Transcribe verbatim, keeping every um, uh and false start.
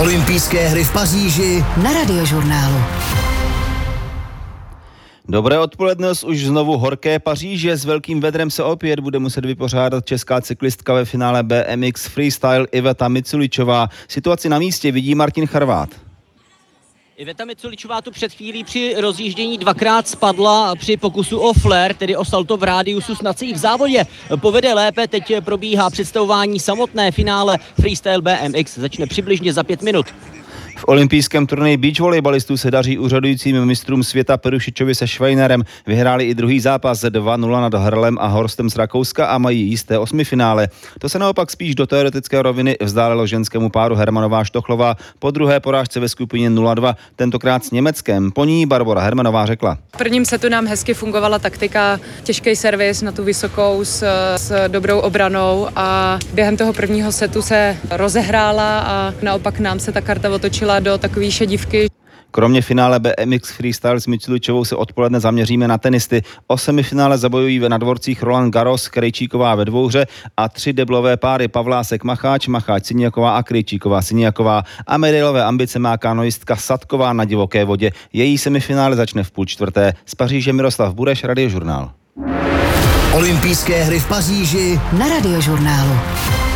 Olympijské hry v Paříži na Radiožurnálu. Dobré odpoledne, už znovu horké Paříže. S velkým vedrem se opět bude muset vypořádat česká cyklistka ve finále B M X Freestyle Iveta Miculičová. Situaci na místě vidí Martin Charvát. Iveta Miculičová tu před chvílí při rozjíždění dvakrát spadla při pokusu o flare, tedy o salto v rádiusu, snad se jí v závodě povede lépe. Teď probíhá představování samotné finále Freestyle B M X, začne přibližně za pět minut. V olympijském turnaji beach volejbalistů se daří úřadujícím mistrům světa Perušičovi se Schweinerem. Vyhráli i druhý zápas dva nula nad Hrlem a Horstem z Rakouska a mají jisté osmifinále. To se naopak spíš do teoretické roviny vzdálilo ženskému páru Hermanová Štochlová po druhé porážce ve skupině nula dva, tentokrát s Německem. Po ní Barbora Hermanová řekla: V prvním setu nám hezky fungovala taktika, těžký servis na tu vysokou s, s dobrou obranou a během toho prvního setu se rozehrála a naopak nám se ta karta otočila do takové šedivky. Kromě finále B M X Freestyle s Miculičovou se odpoledne zaměříme na tenisty. O semifinále zabojují na dvorcích Roland Garros, Krejčíková ve dvouhře a tři deblové páry Pavlásek Macháč, Macháč Siniaková a Krejčíková Siniaková. A medailové ambice má kanoistka Sadková na divoké vodě. Její semifinále začne v půl čtvrté. Z Paříže Miroslav Bureš, Radiožurnál. Olympijské hry v Paříži na Radiožurnálu.